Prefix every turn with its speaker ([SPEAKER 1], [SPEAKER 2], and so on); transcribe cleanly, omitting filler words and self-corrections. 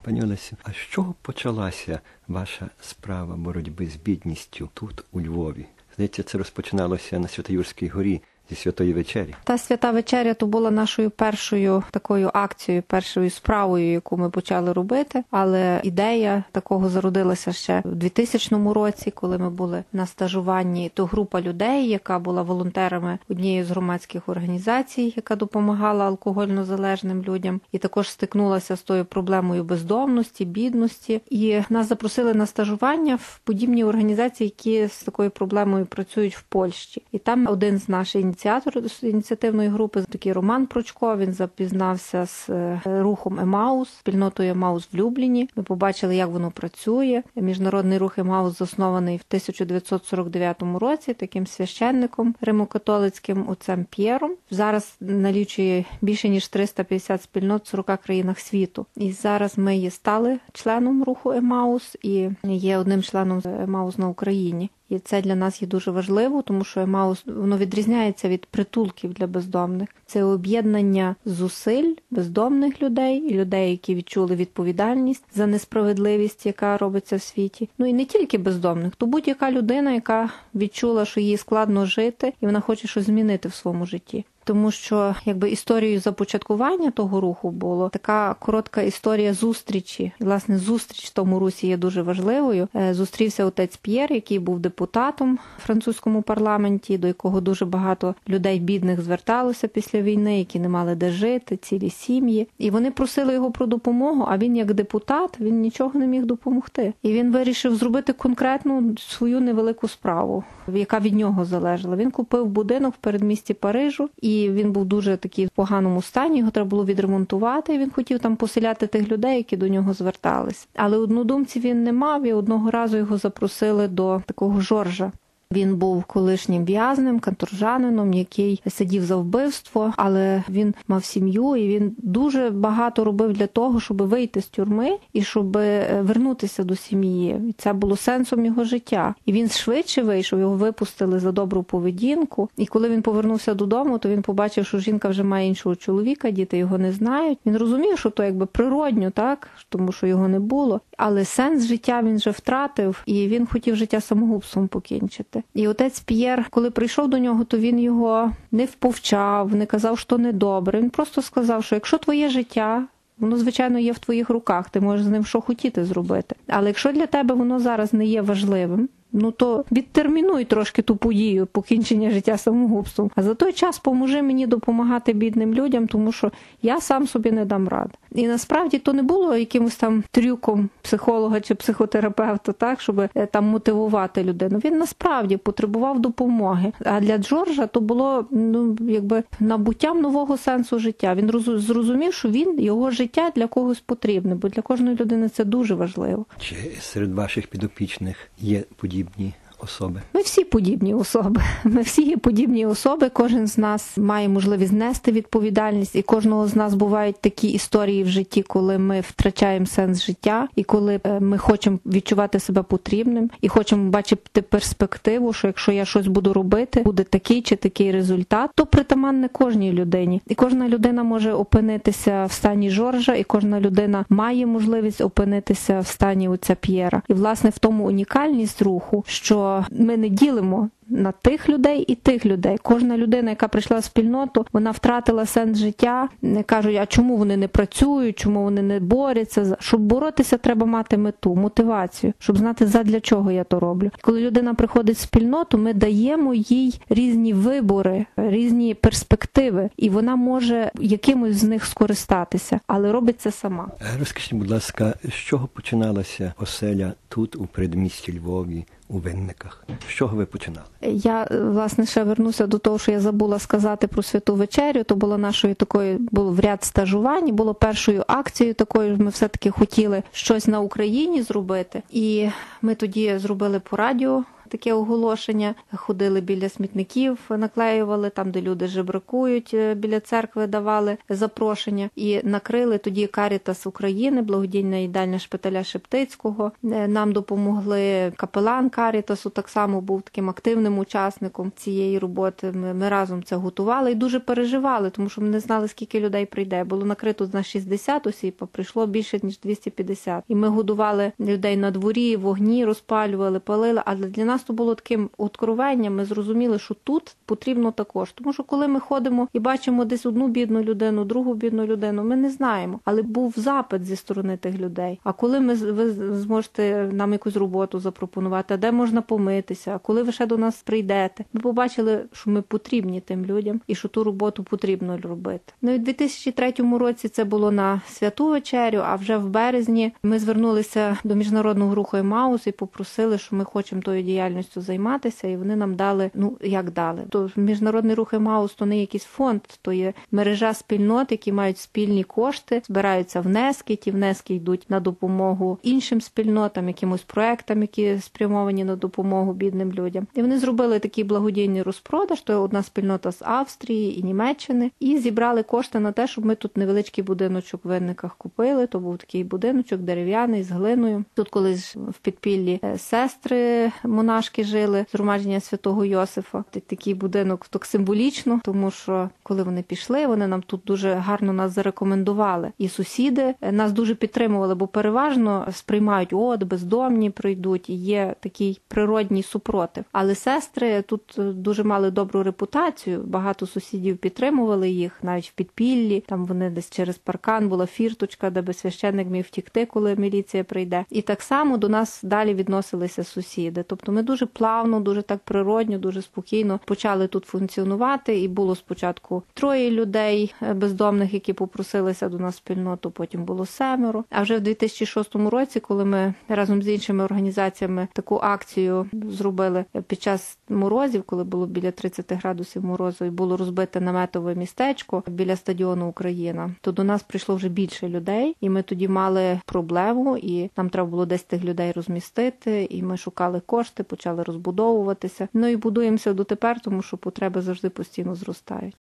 [SPEAKER 1] Пані Олесю, а з чого почалася ваша справа боротьби з бідністю тут, у Львові? Здається, це розпочиналося на Свято-Юрській горі зі Святої вечері.
[SPEAKER 2] Та Свята вечеря то була нашою першою такою акцією, першою справою, яку ми почали робити. Але ідея такого зародилася ще в 2000 році, коли ми були на стажуванні. То група людей, яка була волонтерами однієї з громадських організацій, яка допомагала алкогольно-залежним людям, і також стикнулася з тою проблемою бездомності, бідності. І нас запросили на стажування в подібні організації, які з такою проблемою працюють в Польщі. І там один з наших ініціатор з ініціативної групи, такий Роман Прочко, він запізнався з рухом Емаус, спільнотою Емаус в Любліні. Ми побачили, як воно працює. Міжнародний рух Емаус заснований в 1949 році таким священником римокатолицьким отцем П'єром. Зараз налічує більше ніж 350 спільнот в 40 країнах світу. І зараз ми є стали членом руху Емаус і є одним членом Емаус на Україні. І це для нас є дуже важливо, тому що Емаус, воно відрізняється від притулків для бездомних. Це об'єднання зусиль бездомних людей і людей, які відчули відповідальність за несправедливість, яка робиться в світі. Ну і не тільки бездомних, то будь-яка людина, яка відчула, що їй складно жити, і вона хоче щось змінити в своєму житті. Тому що, історією започаткування того руху було така коротка історія зустрічі. І, власне, зустріч в тому русі є дуже важливою. Зустрівся отець П'єр, який був депутатом в французькому парламенті, до якого дуже багато людей бідних зверталося після війни, які не мали де жити, цілі сім'ї. І вони просили його про допомогу, а він як депутат, він нічого не міг допомогти. І він вирішив зробити конкретну свою невелику справу, яка від нього залежала. Він купив будинок в передмісті Парижу, і він був дуже такий в поганому стані, його треба було відремонтувати, і він хотів там поселяти тих людей, які до нього звертались. Але однодумців він не мав, і одного разу його запросили до такого Жоржа. Він був колишнім в'язнем, каторжанином, який сидів за вбивство, але він мав сім'ю, і він дуже багато робив для того, щоб вийти з тюрми і щоб вернутися до сім'ї. І це було сенсом його життя. І він швидше вийшов, його випустили за добру поведінку. І коли він повернувся додому, то він побачив, що жінка вже має іншого чоловіка, діти його не знають. Він розумів, що то природньо, так, тому що його не було. Але сенс життя він вже втратив, і він хотів життя самогубством покінчити. І отець П'єр, коли прийшов до нього, то він його не вповчав, не казав, що недобре. Він просто сказав, що якщо твоє життя, воно, звичайно, є в твоїх руках, ти можеш з ним що хотіти зробити. Але якщо для тебе воно зараз не є важливим, то відтермінуй трошки ту подію покінчення життя самогубством. А за той час поможи мені допомагати бідним людям, тому що я сам собі не дам ради. І насправді то не було якимось там трюком психолога чи психотерапевта, так, щоб там мотивувати людину. Він насправді потребував допомоги. А для Джорджа то було набуттям нового сенсу життя. Він зрозумів, що його життя для когось потрібне, бо для кожної людини це дуже важливо.
[SPEAKER 1] Чи серед ваших підопічних є подібні особи?
[SPEAKER 2] Ми всі подібні особи. Ми всі є подібні особи. Кожен з нас має можливість нести відповідальність. І кожного з нас бувають такі історії в житті, коли ми втрачаємо сенс життя. І коли ми хочемо відчувати себе потрібним. І хочемо бачити перспективу, що якщо я щось буду робити, буде такий чи такий результат. То притаманне кожній людині. І кожна людина може опинитися в стані Жоржа. І кожна людина має можливість опинитися в стані отця П'єра. І, власне, в тому унікальність руху, що ми не ділимо на тих людей і тих людей. Кожна людина, яка прийшла в спільноту, вона втратила сенс життя. Не кажуть, а чому вони не працюють, чому вони не борються. Щоб боротися, треба мати мету, мотивацію, щоб знати, задля чого я то роблю. Коли людина приходить в спільноту, ми даємо їй різні вибори, різні перспективи, і вона може якимось з них скористатися, але робить це сама.
[SPEAKER 1] Розкажіть, будь ласка, з чого починалася оселя тут, у передмісті Львові, у Винниках? З чого ви починали?
[SPEAKER 2] Я, власне, ще вернуся до того, що я забула сказати про Святу вечерю. То було було в ряд стажувань, було першою акцією такою, ми все-таки хотіли щось на Україні зробити. І ми тоді зробили по радіо таке оголошення, ходили біля смітників, наклеювали там, де люди жебракують, біля церкви давали запрошення і накрили тоді Карітас України, благодійна їдальня шпиталя Шептицького. Нам допомогли капелан Карітасу, так само був таким активним учасником цієї роботи. Ми разом це готували і дуже переживали, тому що ми не знали, скільки людей прийде. Було накрито на 60 осіб, а прийшло більше, ніж 250. І ми годували людей на дворі, вогні розпалювали, палили, але для нас то було таким откровенням. Ми зрозуміли, що тут потрібно також. Тому що коли ми ходимо і бачимо десь одну бідну людину, другу бідну людину, ми не знаємо. Але був запит зі сторони тих людей. А коли ви зможете нам якусь роботу запропонувати, а де можна помитися, а коли ви ще до нас прийдете, ми побачили, що ми потрібні тим людям і що ту роботу потрібно робити. Ну і в 2003 році це було на Святу вечерю, а вже в березні ми звернулися до Міжнародного руху Емаус і попросили, що ми хочемо тою діяльністю займатися, і вони нам дали, як дали. То Міжнародний рух Емаус то не якийсь фонд, то є мережа спільнот, які мають спільні кошти, збираються внески, ті внески йдуть на допомогу іншим спільнотам, якимось проектам, які спрямовані на допомогу бідним людям. І вони зробили такий благодійний розпродаж, то одна спільнота з Австрії і Німеччини, і зібрали кошти на те, щоб ми тут невеличкий будиночок в Винниках купили. То був такий будиночок дерев'яний з глиною. Тут колись в підпіллі сестри монашки жили, згромадження Святого Йосифа. Такий будинок так символічно, тому що коли вони пішли, вони нам тут дуже гарно нас зарекомендували. І сусіди нас дуже підтримували, бо переважно сприймають, бездомні прийдуть, і є такий природній супротив. Але сестри тут дуже мали добру репутацію, багато сусідів підтримували їх, навіть в підпіллі, там вони десь через паркан була фірточка, де би священник міг втікти, коли міліція прийде. І так само до нас далі відносилися сусіди. Тобто ми дуже плавно, дуже так природньо, дуже спокійно почали тут функціонувати, і було спочатку 3 людей бездомних, які попросилися до нас в спільноту, потім було 7. А вже в 2006 році, коли ми разом з іншими організаціями таку акцію зробили під час морозів, коли було біля 30 градусів морозу, і було розбите наметове містечко біля стадіону Україна, то до нас прийшло вже більше людей, і ми тоді мали проблему, і нам треба було десь тих людей розмістити, і ми шукали кошти, почали розбудовуватися. І будуємося дотепер, тому що потреби завжди постійно зростають.